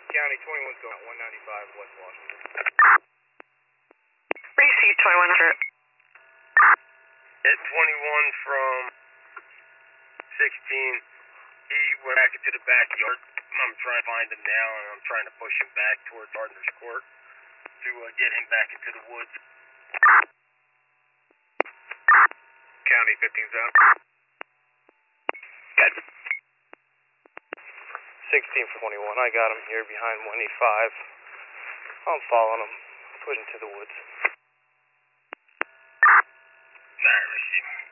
County 21's going 195 West Washington. Receive 2100. Hit 21 from 16. He went back into the backyard. I'm trying to find him now, and I'm trying to push him back towards Gardner's Court to get him back into the woods. County 15's out. Good. 16 for 21. I got him here behind 185. I'm following him. Put into the woods. Alright, I see him.